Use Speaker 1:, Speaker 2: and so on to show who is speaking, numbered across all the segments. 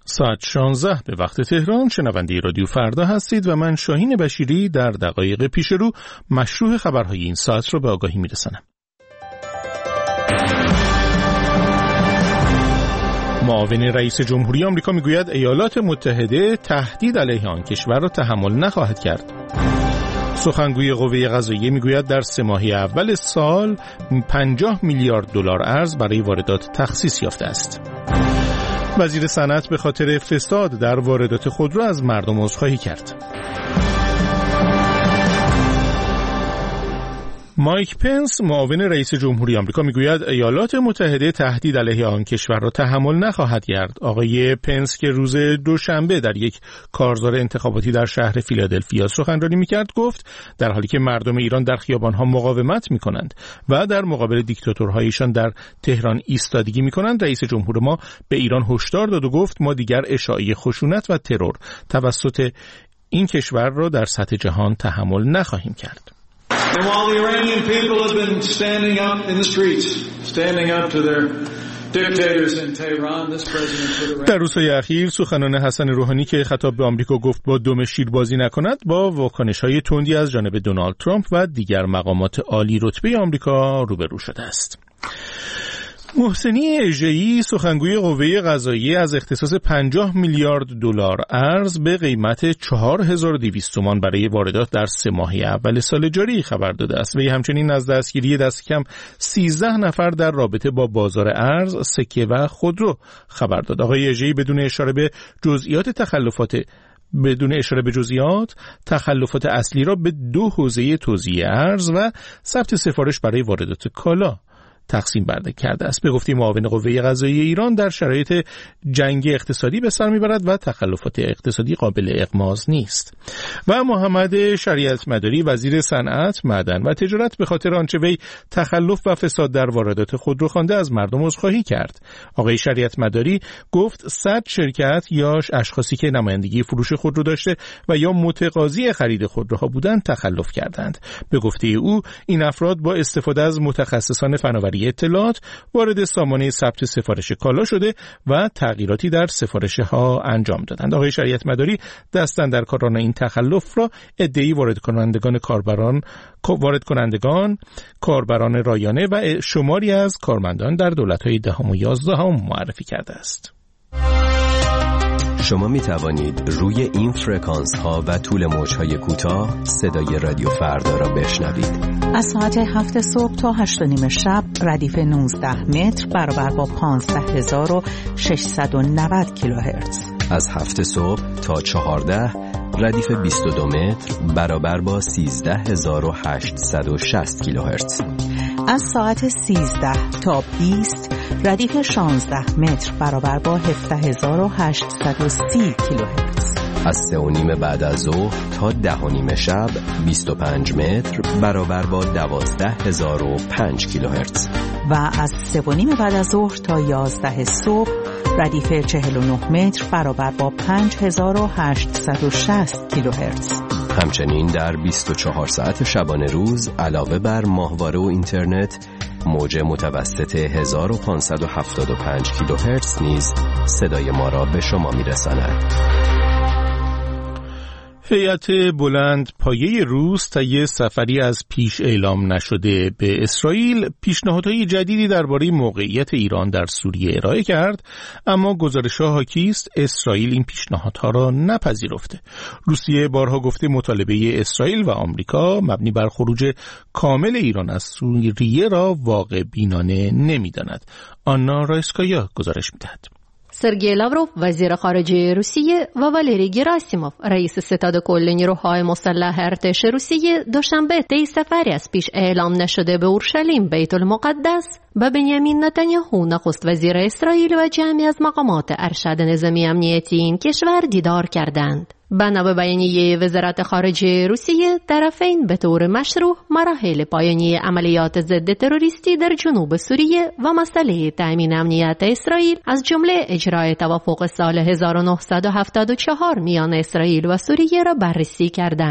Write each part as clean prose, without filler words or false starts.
Speaker 1: ساعت 16 به وقت تهران. شنونده رادیو فردا هستید و من شاهین بشیری در دقایق پیش رو مشروع خبرهای این ساعت رو به آگاهی میرسانم. معاون رئیس جمهوری آمریکا میگوید ایالات متحده تهدید علیه آن کشور را تحمل نخواهد کرد. سخنگوی قوه قضاییه میگوید در 3 ماه اول سال 50 میلیارد دلار ارز برای واردات تخصیص یافته است. وزیر صنعت به خاطر فساد در واردات خودرو از مردم عذرخواهی کرد. مایک پنس معاون رئیس جمهوری آمریکا میگوید ایالات متحده تهدید علیه آن کشور را تحمل نخواهد کرد. آقای پنس که روز دوشنبه در یک کارزار انتخاباتی در شهر فیلادلفیا سخنرانی میکرد گفت در حالی که مردم ایران در خیابانها مقاومت میکنند و در مقابل دیکتاتورهایشان در تهران ایستادگی میکنند، رئیس جمهور ما به ایران هشدار داد و گفت ما دیگر اشاعه خشونت و ترور توسط این کشور را در سطح جهان تحمل نخواهیم کرد.
Speaker 2: And while the Iranian people have been standing up in the streets, standing up to their dictators in Tehran, this president...
Speaker 1: در روزهای اخیر سخنان حسن روحانی که خطاب به آمریکا گفت با دم شیر بازی نکند با واکنش‌های تندی از جانب دونالد ترامپ و دیگر مقامات عالی رتبه آمریکا روبرو شده است. محسنی اژه‌ای سخنگوی قوه قضاییه از اختصاص 50 میلیارد دلار ارز به قیمت 4200 تومان برای واردات در 3 ماه اول سال جاری خبر داده است. وی همچنین از دستگیری دست کم 13 نفر در رابطه با بازار ارز، سکه و خودرو خبر داد. آقای اژه‌ای بدون اشاره به جزئیات تخلفات اصلی را به 2 حوزه توزیع ارز و ثبت سفارش برای واردات کالا تقسیم بندی کرده است. به گفته معاون قوه قضاییه ایران در شرایط جنگ اقتصادی به سر میبرد و تخلفات اقتصادی قابل اغماض نیست. و محمد شریعت مداری وزیر صنعت، معدن و تجارت به خاطر آنچه وی تخلف و فساد در واردات خودرو خوانده از مردم عذرخواهی کرد. آقای شریعت مداری گفت 100 شرکت یا اشخاصی که نمایندگی فروش خودرو داشته و یا متقاضی خرید خودروها بودند تخلف کردند. به گفته او این افراد با استفاده از متخصصان فناوری اطلاعات وارد سامانه ثبت سفارش کالا شده و تغییراتی در سفارش‌ها انجام دادند. آقای شریعت مداری دستاندرکاران این تخلف را عده‌ای وارد کنندگان، کاربران رایانه و شماری از کارمندان در دولت‌های 10 و 11 معرفی کرده است.
Speaker 3: شما می توانید روی این فرکانس ها و طول موج های کوتاه صدای رادیو فردا را بشنوید.
Speaker 4: از ساعت 7 صبح تا 8:30 شب ردیف 19 متر برابر با 15690 کیلوهرتز.
Speaker 3: از 7 صبح تا 14 ردیف 22 متر برابر با 13860 کیلوهرتز.
Speaker 4: از ساعت 13 تا 20 ردیف 16 متر برابر با 17830 کیلوهرتز.
Speaker 3: از 3:30 بعد از ظهر تا 10:30 شب 25 متر برابر با 12005 کیلوهرتز.
Speaker 4: و از 3:30 بعد از ظهر تا 11 صبح ردیف 49 متر برابر با 5860 کیلوهرتز.
Speaker 3: همچنین در 24 ساعت شبانه روز علاوه بر ماهواره و اینترنت موج متوسط 1575 کیلوهرتز نیز صدای ما را به شما میرساند.
Speaker 1: هیئت بلند پایه روس طی سفری از پیش اعلام نشده به اسرائیل پیشنهادهای جدیدی درباره موقعیت ایران در سوریه ارائه کرد، اما گزارش‌ها حاکی است اسرائیل این پیشنهادها را نپذیرفته. روسیه بارها گفته مطالبه اسرائیل و آمریکا مبنی بر خروج کامل ایران از سوریه را واقع بینانه نمی‌داند. آنا رایسکایا گزارش می‌دهد.
Speaker 5: سرگئی لاوروف وزیر خارجه روسیه و والری گراسیموف رئیس ستاد کل نیروهای مسلح ارتش روسیه دوشنبه طی سفری از پیش اعلام نشده به اورشلیم بیت المقدس با بنیامین نتانیاهو نخست وزیر اسرائیل و جمعی از مقامات ارشد نظامی امنیتی این کشور دیدار کردند. بنا به بیانیه وزارت خارجه روسیه، طرفین به طور مشروع مراحل پایانی عملیات ضد تروریستی در جنوب سوریه و مسئله تامین امنیت اسرائیل از جمله اجرای توافق سال 1974 میان اسرائیل و سوریه را بررسی کردند.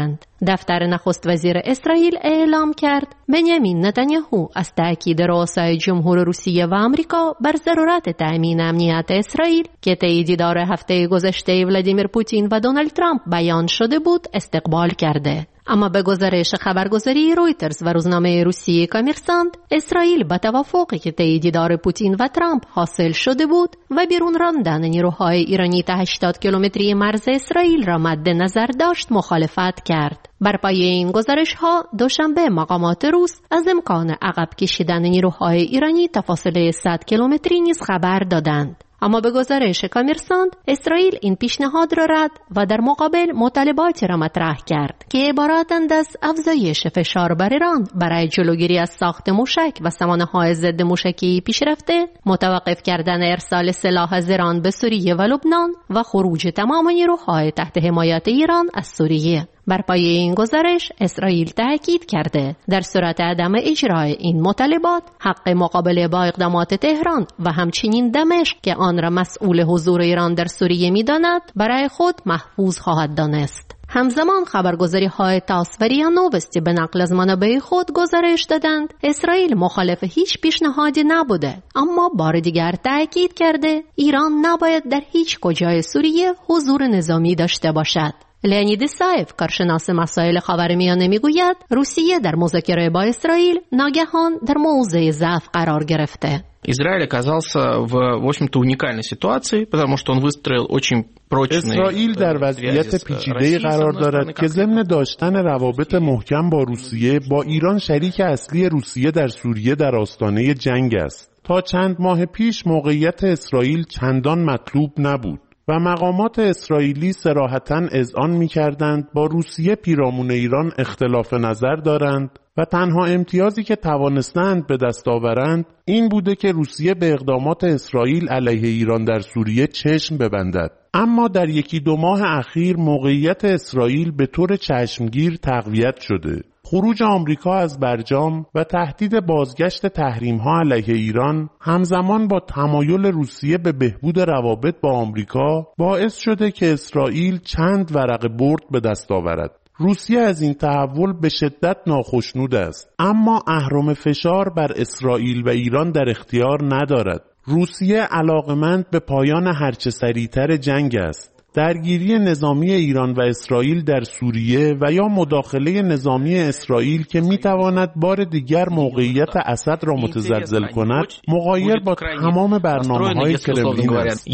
Speaker 5: دفتر نخست وزیر اسرائیل اعلام کرد بنیامین نتانیاهو از تأکید رؤسای جمهور روسیه و آمریکا بر ضرورت تأمین امنیت اسرائیل که طی دیدار هفته گذشته ولادیمیر پوتین و دونالد ترامپ بیان شده بود استقبال کرده. اما به گزارش خبرگزاری رویترز و روزنامه روسیه کامرسانت، اسرائیل با توافقی که طی دیدار پوتین و ترامپ حاصل شده بود و بیرون راندن نیروهای ایرانی تا 80 کیلومتری مرز اسرائیل را مد نظر داشت مخالفت کرد. بر پایه این گزارش‌ها دوشنبه مقامات روس از امکان عقب کشیدن نیروهای ایرانی تا فاصله 100 کیلومتری نیز خبر دادند. اما به گزارش کامرسانت، اسرائیل این پیشنهاد را رد و در مقابل مطالباتی را مطرح کرد که عبارتند از افزایش فشار بر ایران برای جلوگیری از ساخت موشک و سامانه‌های ضد موشکی پیشرفته، متوقف کردن ارسال سلاح از ایران به سوریه و لبنان و خروج تمام نیروهای تحت حمایت ایران از سوریه. بر پایه این گزارش اسرائیل تاکید کرده در صورت عدم اجرای این مطالبات حق مقابله با اقدامات تهران و همچنین دمشق که آن را مسئول حضور ایران در سوریه می‌داند برای خود محفوظ خواهد دانست. همزمان خبرگزاری‌های تاس و ریا نووستی به نقل از منابع خود گزارش دادند اسرائیل مخالف هیچ پیشنهادی نبوده، اما بار دیگر تاکید کرده ایران نباید در هیچ کجای سوریه حضور نظامی داشته باشد. لئونید سایف، کارشناس مسائل خاورمیانه، میگوید روسیه در مذاکره با اسرائیل ناگهان در موضع ضعف قرار گرفته.
Speaker 6: Израиль оказался в общем-то уникальной ситуации, потому что он выстроил очень прочные.
Speaker 7: اسرائیل در وضعیت پیچیده‌ای قرار دارد که ضمن داشتن روابط محکم با روسیه، با ایران شریک اصلی روسیه در سوریه در آستانه جنگ است. تا چند ماه پیش موقعیت اسرائیل چندان مطلوب نبود و مقامات اسرائیلی صراحتاً اذعان می‌کردند با روسیه پیرامون ایران اختلاف نظر دارند و تنها امتیازی که توانستند به دست آورند این بوده که روسیه به اقدامات اسرائیل علیه ایران در سوریه چشم ببندد. اما در یکی دو ماه اخیر موقعیت اسرائیل به طور چشمگیر تقویت شده. خروج آمریکا از برجام و تهدید بازگشت تحریم‌ها علیه ایران همزمان با تمایل روسیه به بهبود روابط با آمریکا باعث شده که اسرائیل چند ورقه برد به دست آورد. روسیه از این تحول به شدت ناخشنود است، اما اهرم فشار بر اسرائیل و ایران در اختیار ندارد. روسیه علاقمند به پایان هرچه سریعتر جنگ است. درگیری نظامی ایران و اسرائیل در سوریه و یا مداخله نظامی اسرائیل که میتواند بار دیگر موقعیت اسد را متزلزل کند مغایر با تمام برنامه‌های کرملین است.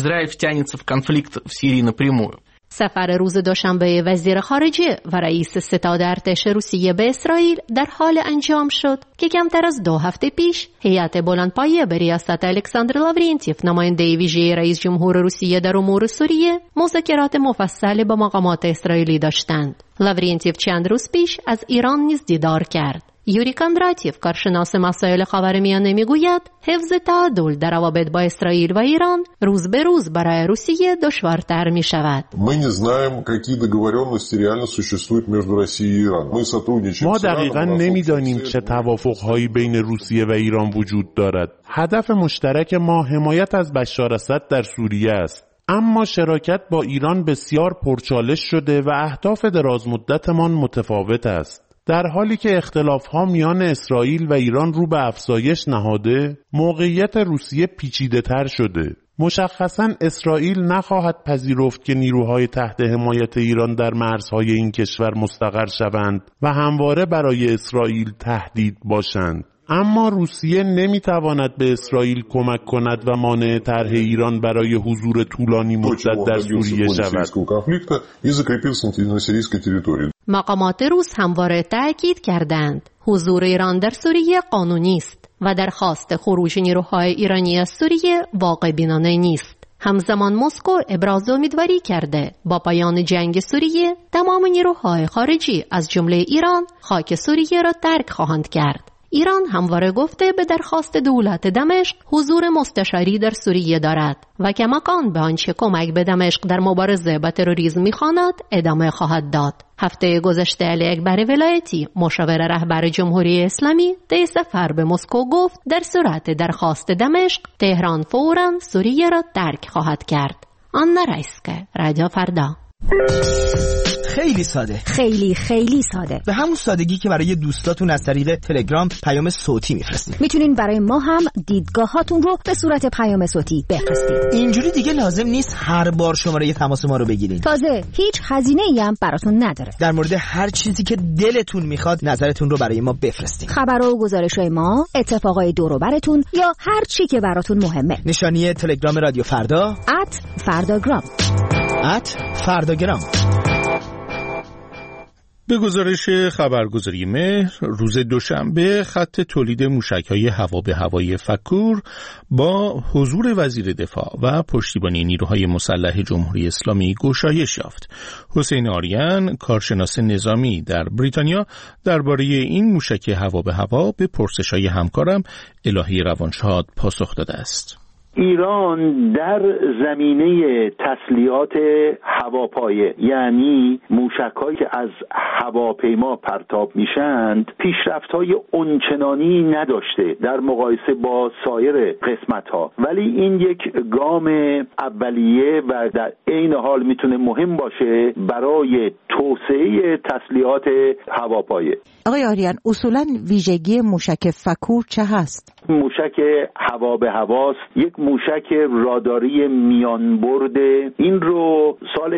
Speaker 5: سفر روز دوشنبه وزیر خارجه و رئیس ستاد ارتش روسیه به اسرائیل در حال انجام شد که کمتر از 2 هفته پیش هیئت بلندپایه به ریاست الکساندر لاورینتیف، نماینده ویژه رئیس جمهور روسیه در امور سوریه، مذاکرات مفصل با مقامات اسرائیلی داشتند. لاورینتیف چند روز پیش از ایران نیز دیدار کرد. یوری کاندراتیف، کارشناس مسائل خاورمیانه، میگوید حفظ تعادل در روابط با اسرائیل و ایران روز به روز برای روسیه دشوارتر می شود.
Speaker 7: ما دقیقاً نمیدانیم چه توافق‌هایی بین روسیه و ایران وجود دارد. هدف مشترک ما حمایت از بشار اسد در سوریه است. اما شراکت با ایران بسیار پرچالش شده و اهداف درازمدتمان متفاوت است. در حالی که اختلاف‌ها میان اسرائیل و ایران رو به افزایش نهاده، موقعیت روسیه پیچیده‌تر شده. مشخصاً اسرائیل نخواهد پذیرفت که نیروهای تحت حمایت ایران در مرزهای این کشور مستقر شوند و همواره برای اسرائیل تهدید باشند. اما روسیه نمیتواند به اسرائیل کمک کند و مانع طرح ایران برای حضور طولانی مدت در سوریه شود.
Speaker 5: مقامات روس همواره تأکید کردند حضور ایران در سوریه قانونی است و درخواست خروج نیروهای ایرانی از سوریه واقع بینانه نیست. همزمان مسکو ابراز امیدواری کرده با پایان جنگ سوریه تمام نیروهای خارجی از جمله ایران خاک سوریه را ترک خواهند کرد. ایران همواره گفته به درخواست دولت دمشق حضور مستشاری در سوریه دارد و کماکان به آنچه کمک به دمشق در مبارزه با تروریسم می‌خواند ادامه خواهد داد. هفته گذشته علی اکبر ولایتی، مشاور رهبر جمهوری اسلامی، طی سفر به مسکو گفت در صورت درخواست دمشق تهران فوراً سوریه را ترک خواهد کرد. آنا رایسکه، رادیو فردا.
Speaker 8: خیلی ساده.
Speaker 9: خیلی خیلی ساده.
Speaker 8: به همون سادگی که برای دوستاتون از طریق تلگرام پیام صوتی میفرستید.
Speaker 9: میتونین برای ما هم دیدگاهاتون رو به صورت پیام صوتی بفرستید.
Speaker 8: اینجوری دیگه لازم نیست هر بار شماره تماس ما رو بگیرین.
Speaker 9: تازه هیچ هزینه‌ای هم براتون نداره.
Speaker 8: در مورد هر چیزی که دلتون میخواد نظرتون رو برای ما بفرستید.
Speaker 9: خبرها و گزارش‌های ما، اتفاقای دور و براتون یا هر چی که براتون مهمه.
Speaker 8: نشانی تلگرام رادیو فردا
Speaker 9: @فرداگرام.
Speaker 8: فرداگرام.
Speaker 1: به گزارش خبرگزاری مهر، روز دوشنبه خط تولید موشک‌های هوا به هوای فکور با حضور وزیر دفاع و پشتیبانی نیروهای مسلح جمهوری اسلامی گشایش یافت. حسین آریان، کارشناس نظامی در بریتانیا، درباره این موشک هوا به هوا به پرسش‌های همکارم الهی روانشاد پاسخ داده است.
Speaker 10: ایران در زمینه تسلیحات هواپایه، یعنی موشک‌هایی که از هواپیما پرتاب میشند، پیشرفت‌های اونچنانی نداشته در مقایسه با سایر قسمت‌ها، ولی این یک گام اولیه و در عین حال میتونه مهم باشه برای توسعه تسلیحات هواپایه.
Speaker 4: آقای آریان، اصولاً ویژگی موشک فکور چه هست؟
Speaker 10: موشک هوا به هواست، یک موشک راداری میان برده. این رو سال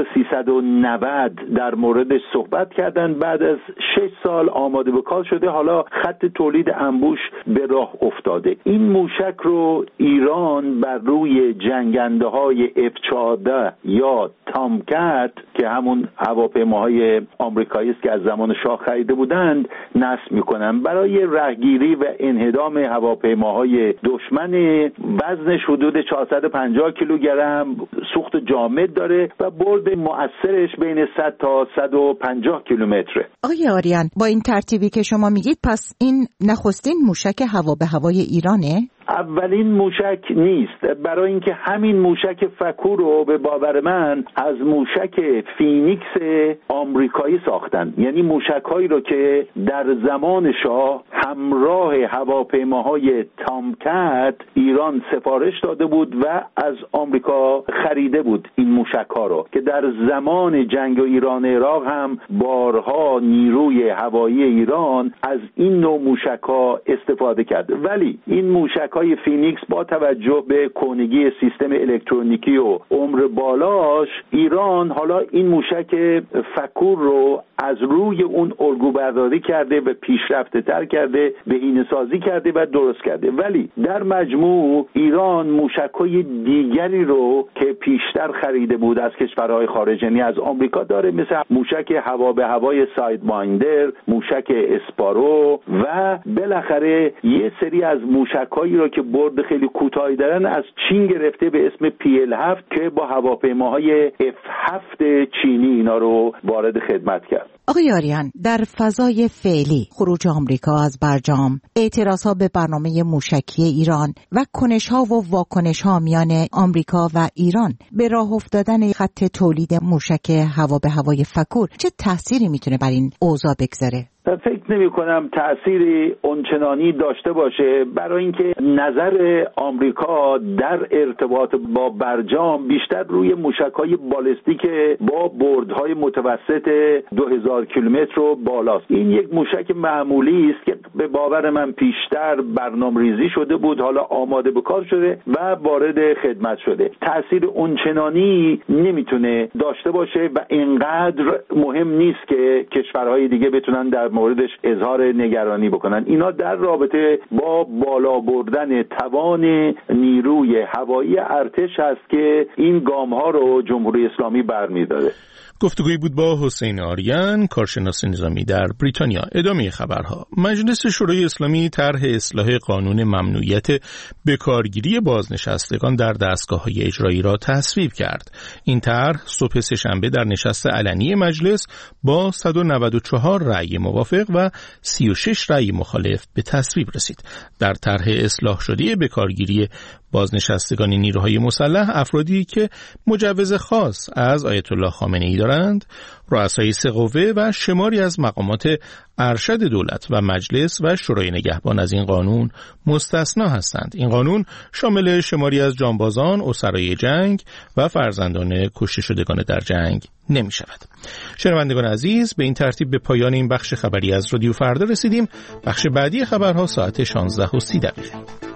Speaker 10: 1390 در موردش صحبت کردن. بعد از 6 سال آماده به کار شده. حالا خط تولید انبوش به راه افتاده. این موشک رو ایران بر روی جنگنده‌های F-14 یا تامکت که همون هواپیماهای آمریکایی است که از زمان شاه خریده بودند نصب میکنن. برای رهگیری و انهدام هواپیماهای دشمن. وزنش حدود 450 کیلوگرم، سوخت جامد داره و برد مؤثرش بین 100 تا 150 کیلومتره.
Speaker 4: آقای آریان، با این ترتیبی که شما میگید پس این نخستین موشک هوا به هوای ایرانه؟
Speaker 10: اولین موشک نیست، برای اینکه همین موشک فکور رو به باور من از موشک فینیکس آمریکایی ساختن. یعنی موشک‌هایی رو که در زمان شاه همراه هواپیماهای تامکت ایران سفارش داده بود و از آمریکا خریده بود این موشک‌ها رو، که در زمان جنگ ایران عراق هم بارها نیروی هوایی ایران از این نوع موشک‌ها استفاده کرد. ولی این موشک‌های فینیکس با توجه به کهنگی سیستم الکترونیکی و عمر بالاش، ایران حالا این موشک فکور رو از روی اون الگو برداری کرده و پیشرفته تر کرده، بهینه‌سازی کرده و درست کرده. ولی در مجموع ایران موشک‌های دیگری رو که پیشتر خریده بود از کشورهای خارج، یعنی از آمریکا داره، مثل موشک هوا به هوای ساید بایندر، موشک اسپارو و بالاخره یه سری از موشک‌هایی رو که برد خیلی کوتاهی دارن از چین گرفته به اسم PL7 که با هواپیماهای F7 چینی اینا رو وارد خدمت کرد.
Speaker 4: آقای آریان، در فضای فعلی خروج آمریکا از برجام، اعتراضها به برنامه موشکی ایران و کنش‌ها و واکنش‌ها میان آمریکا و ایران به راه افتادن خط تولید موشک هوا به هوای فکور چه تأثیری میتونه بر این اوضاع بگذاره؟
Speaker 10: فکر نمی کنم تأثیری اونچنانی داشته باشه، برای اینکه نظر آمریکا در ارتباط با برجام بیشتر روی موشک‌های بالستیک با بردهای متوسط 2000 کیلومتر و بالاست. این یک موشک معمولی است که به باور من پیشتر برنامه‌ریزی شده بود، حالا آماده به کار شده و وارد خدمت شده. تأثیر اونچنانی نمیتونه داشته باشه و اینقدر مهم نیست که کشورهای دیگه بتونن در موردش اظهار نگرانی بکنن. اینا در رابطه با بالا بردن توان نیروی هوایی ارتش هست که این گام‌ها رو جمهوری اسلامی برمی‌داره.
Speaker 1: گفتگویی بود با حسین آریان، کارشناس نظامی در بریتانیا. ادامه خبرها. مجلس شورای اسلامی طرح اصلاح قانون ممنوعیت بکارگیری بازنشستگان در دستگاه‌های اجرایی را تصویب کرد. این طرح صبح سه‌شنبه در نشست علنی مجلس با 194 رأی موافق و 36 رأی مخالف به تصویب رسید. در طرح اصلاح شده بکارگیری بازنشستگان نیروهای مسلح افرادی که مجوز خاص از آیت الله خامنه‌ای دارند، رؤسای سه قوه و شماری از مقامات ارشد دولت و مجلس و شورای نگهبان از این قانون مستثنا هستند. این قانون شامل شماری از جانبازان، اسرای جنگ و فرزندان کشته شدگان در جنگ نمی شود. شنوندگان عزیز، به این ترتیب به پایان این بخش خبری از رادیو فردا رسیدیم. بخش بعدی خبرها ساعت 16:30.